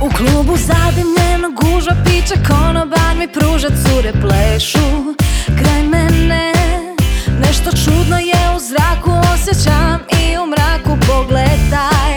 U klubu zadimljeno gužva, piće konobar mi pruža, cure plešu kraj mene. Nešto čudno je u zraku, osjećam i u mraku, pogledaj.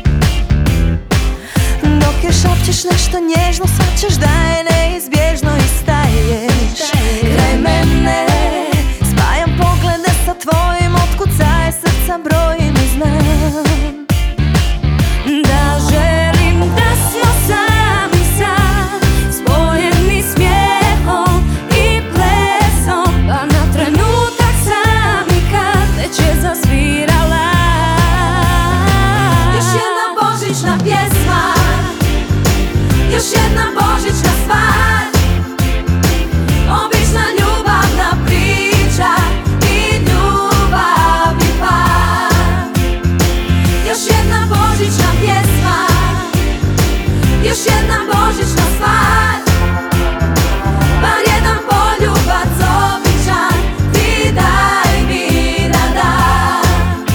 Dok je šapćeš nešto nježno, shvaćaš da je neizbježno i staješ kraj mene. Spajam poglede sa tvojim, otkucaje srca brojim i znam da želim da smo sami sad, spojeni smijehom i plesom, pa na trenutak sami kad već je zasvirala još jedna božićna pjesma, još jedna božićna stvar, obična ljubavna priča i ljubavni par. Još jedna božićna pjesma, još jedna božićna stvar, bar jedan poljubac običan ti daj mi na dan.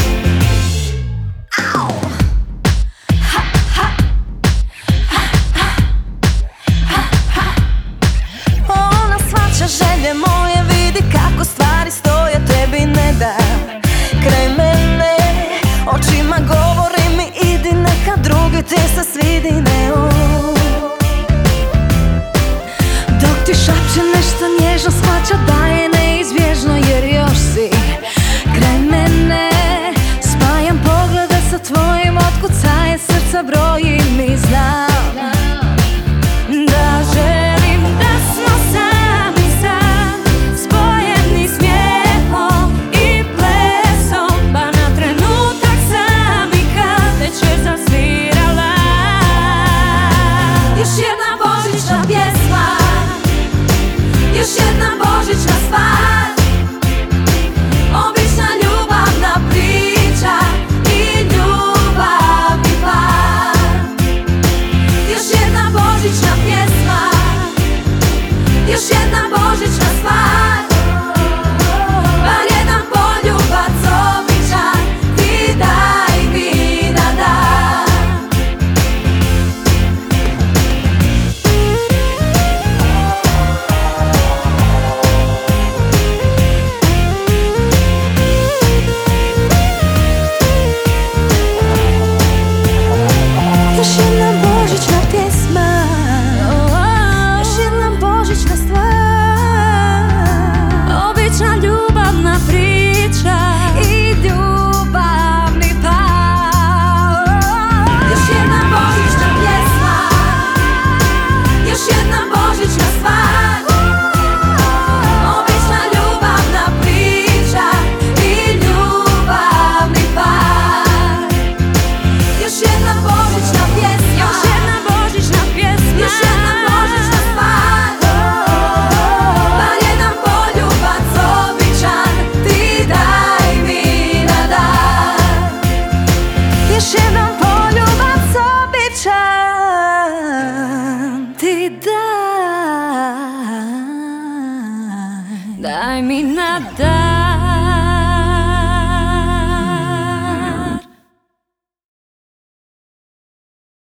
Au! Ha, ha. Ona shvaća želje moje, vidi kako stvari stoje, tebi ne da kraj mene. Očima govori mi idi, neka drugi ti se svidi, ne on. Dok ti šapće nešto nježno, shvaća da je neizbježno jer još si kraj mene. Spajam poglede sa tvojim, otkucaje srca brojim i znam da želim da smo sami sad, spojeni smijehom i plesom, pa na trenutak sami kad već je zasvirala još jedna božićna pjesma, još jedna božićna stvar, obična ljubavna priča i ljubavni par. Još jedna božićna pjesma, još jedna božićna stvar, bar jedan poljubac običan ti daj mi na dan. Još jedna božićna pjesma, još jedna božićna stvar, obična ljubavna priča i ljubavni par. Još jedna božićna pjesma, još jedna božićna stvar, obična ljubavna priča i ljubavni par. Još jedna božićna pjesma, još jedna božićna pjesma, još jedna božićna stvar, bar jedan poljubac običan ti daj mi na dan. Još jedan poljubac običan ti daj mi na dan.